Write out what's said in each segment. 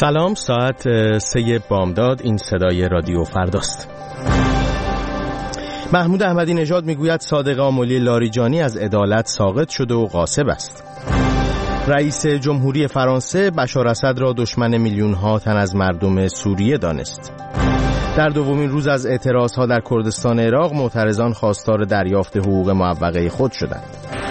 سلام، ساعت 3 بامداد. این صدای رادیو فرداست. محمود احمدی نژاد میگوید صادق آملی لاریجانی از عدالت ساقط شده و غاصب است. رئیس جمهوری فرانسه بشار اسد را دشمن میلیون‌ها تن از مردم سوریه دانست. در دومین روز از اعتراضها در کردستان عراق، معترضان خواستار دریافت حقوق معوقه خود شدند.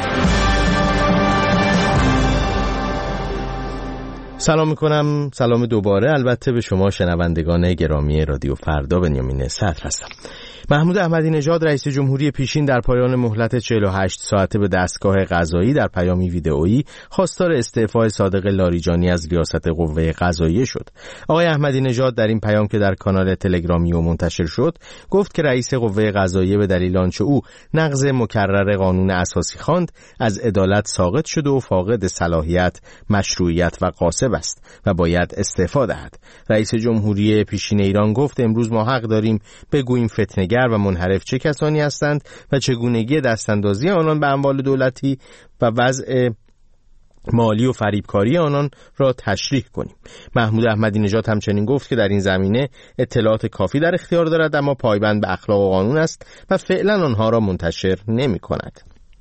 سلام میکنم، سلام دوباره البته به شما شنوندگان گرامی رادیو فردا. بنیامین صدر هستم. محمود احمدی نژاد رئیس جمهوری پیشین در پایان مهلت 48 ساعته به دستگاه قضایی در پیامی ویدئویی خواستار استعفای صادق لاریجانی از ریاست قوه قضاییه شد. آقای احمدی نژاد در این پیام که در کانال تلگرامی او منتشر شد گفت که رئیس قوه قضاییه به دلیل آنچه او نقض مکرر قانون اساسی خواند از عدالت ساقط شده و فاقد صلاحیت، مشروعیت و غاصب است و باید استعفا دهد. رئیس جمهوری پیشین ایران گفت امروز ما حق داریم بگوییم فتنه‌گر و منحرف چه کسانی هستند و چگونگی دستاندازی آنان به اموال دولتی و وضع مالی و فریبکاری آنان را تشریح کنیم. محمود احمدی نژاد همچنین گفت که در این زمینه اطلاعات کافی در اختیار دارد، اما پایبند به اخلاق و قانون است و فعلا آنها را منتشر نمی کند.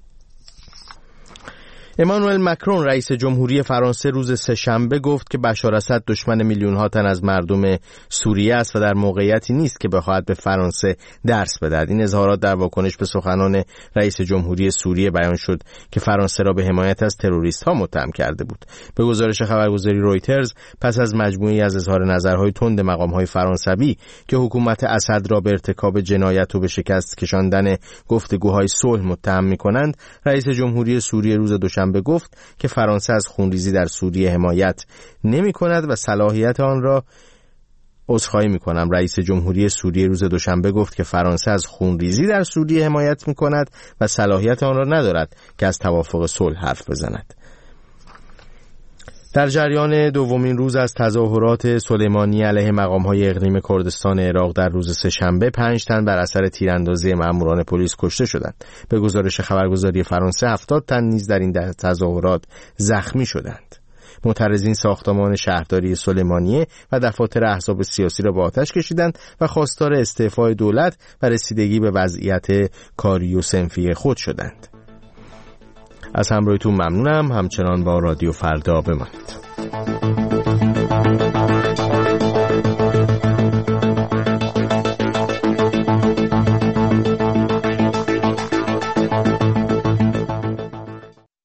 امانوئل مکرون رئیس جمهوری فرانسه روز سه‌شنبه گفت که بشار اسد دشمن میلیون‌ها تن از مردم سوریه است و در موقعیتی نیست که بخواهد به فرانسه درس بدهد. این اظهارات در واکنش به سخنان رئیس جمهوری سوریه بیان شد که فرانسه را به حمایت از تروریست‌ها متهم کرده بود. به گزارش خبرگزاری رویترز، پس از مجموعه‌ای از اظهار نظرهای تند مقام‌های فرانسوی که حکومت اسد را به ارتکاب جنایت و به شکست کشاندن گفتگوهای صلح متهم می‌کنند، رئیس جمهوری سوریه روز دوشنبه گفت که فرانسه از خونریزی در سوریه حمایت نمی کند و صلاحیت آن را رئیس جمهوری سوریه روز دوشنبه گفت که فرانسه از خونریزی در سوریه حمایت می کند و صلاحیت آن را ندارد که از توافق صلح حرف بزند. در جریان دومین روز از تظاهرات سلیمانی علیه مقام‌های اقلیم کردستان عراق در روز سه‌شنبه 5 تن بر اثر تیراندازی ماموران پلیس کشته شدند. به گزارش خبرگزاری فرانسه 70 تن نیز در این تظاهرات زخمی شدند. معترضین ساختمان شهرداری سلیمانیه و دفاتر احزاب سیاسی را به آتش کشیدند و خواستار استعفای دولت و رسیدگی به وضعیت کاری و صنفی خود شدند. از همراهیتون ممنونم. همچنان با رادیو فردا بمانید.